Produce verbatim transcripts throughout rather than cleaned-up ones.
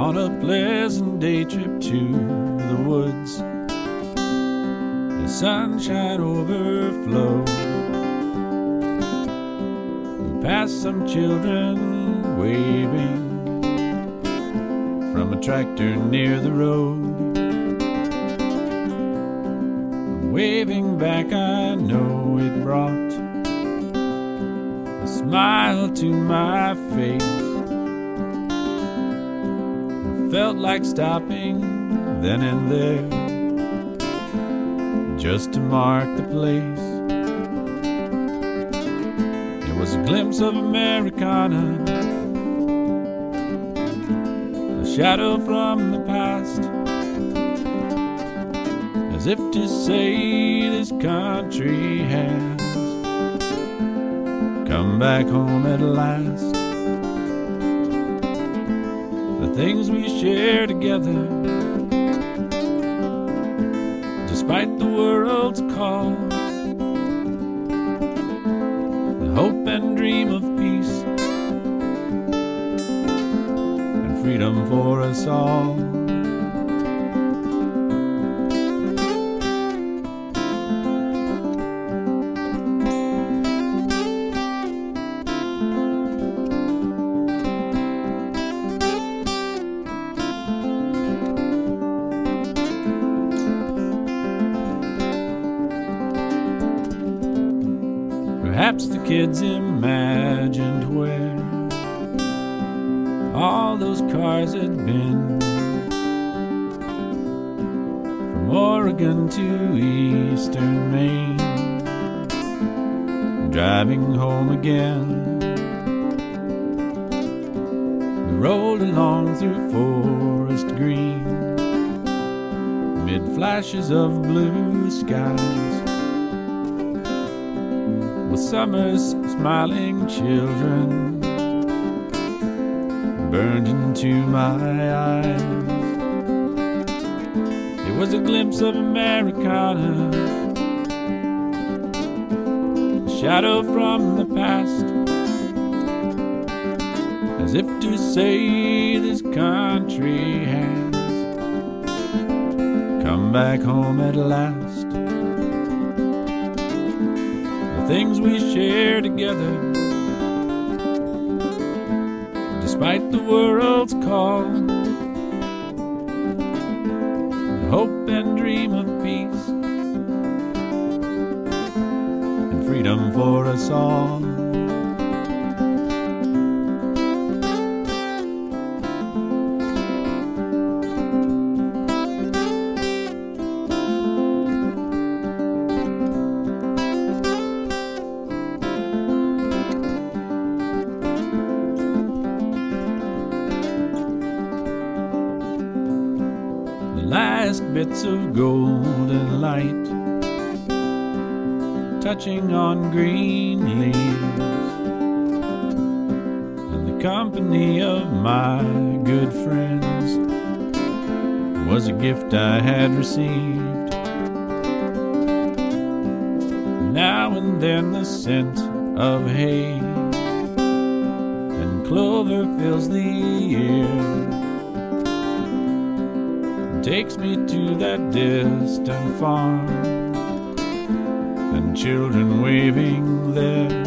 on a pleasant day trip to the woods. The sunshine overflow. We passed some children waving from a tractor near the road. Waving back, I know it brought a smile to my face. I felt like stopping then and there, just to mark the place. It was a glimpse of Americana, a shadow from the past, as if to say this country has come back home at last. The things we share together, despite the world's call, the hope and dream of peace and freedom for us all. Perhaps the kids imagined where all those cars had been, from Oregon to eastern Maine, driving home again. We rolled along through forest green, mid flashes of blue skies, with summer's smiling children burned into my eyes. It was a glimpse of Americana, a shadow from the past, as if to say this country has come back home at last. Things we share together, despite the world's call, the hope and dream of peace and freedom for us all. Last bits of golden light touching on green leaves, and the company of my good friends was a gift I had received. Now and then the scent of hay and clover fills the air, takes me to that distant farm and children waving there.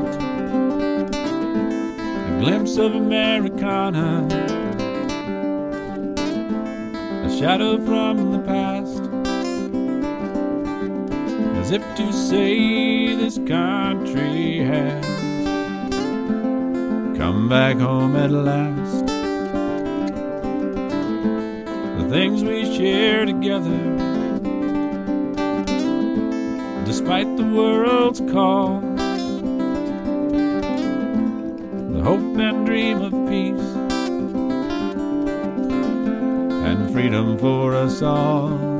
A glimpse of Americana, a shadow from the past, as if to say this country has come back home at last. The things we share together, despite the world's call, the hope and dream of peace and freedom for us all.